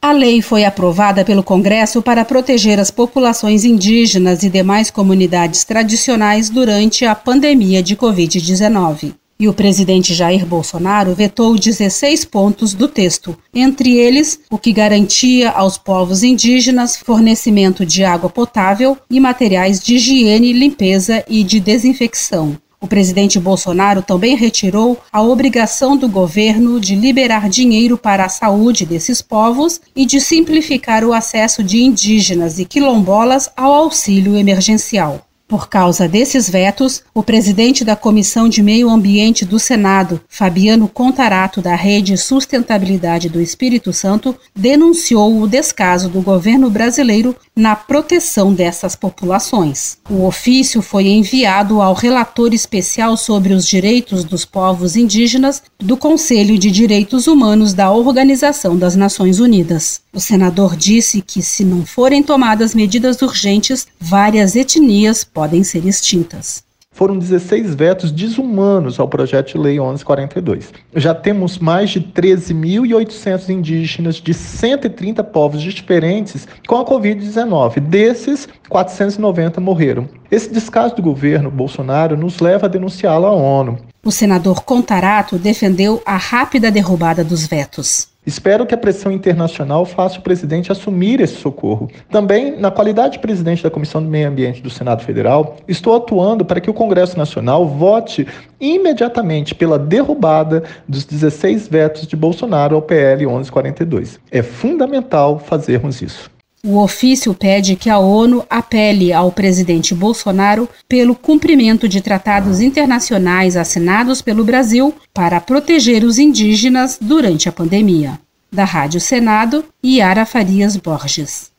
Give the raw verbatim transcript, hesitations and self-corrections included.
A lei foi aprovada pelo Congresso para proteger as populações indígenas e demais comunidades tradicionais durante a pandemia de covid dezenove. E o presidente Jair Bolsonaro vetou dezesseis pontos do texto, entre eles o que garantia aos povos indígenas fornecimento de água potável e materiais de higiene, limpeza e de desinfecção. O presidente Bolsonaro também retirou a obrigação do governo de liberar dinheiro para a saúde desses povos e de simplificar o acesso de indígenas e quilombolas ao auxílio emergencial. Por causa desses vetos, o presidente da Comissão de Meio Ambiente do Senado, Fabiano Contarato, da Rede Sustentabilidade do Espírito Santo, denunciou o descaso do governo brasileiro na proteção dessas populações. O ofício foi enviado ao relator especial sobre os direitos dos povos indígenas do Conselho de Direitos Humanos da Organização das Nações Unidas. O senador disse que, se não forem tomadas medidas urgentes, várias etnias podem ser extintas. Foram dezesseis vetos desumanos ao projeto de lei onze quarenta e dois. Já temos mais de treze mil e oitocentos indígenas de cento e trinta povos diferentes com a covid dezenove. Desses, quatrocentos e noventa morreram. Esse descaso do governo Bolsonaro nos leva a denunciá-lo à ONU. O senador Contarato defendeu a rápida derrubada dos vetos. Espero que a pressão internacional faça o presidente assumir esse socorro. Também, na qualidade de presidente da Comissão do Meio Ambiente do Senado Federal, estou atuando para que o Congresso Nacional vote imediatamente pela derrubada dos dezesseis vetos de Bolsonaro ao P L onze quarenta e dois. É fundamental fazermos isso. O ofício pede que a ONU apele ao presidente Bolsonaro pelo cumprimento de tratados internacionais assinados pelo Brasil para proteger os indígenas durante a pandemia. Da Rádio Senado, Yara Farias Borges.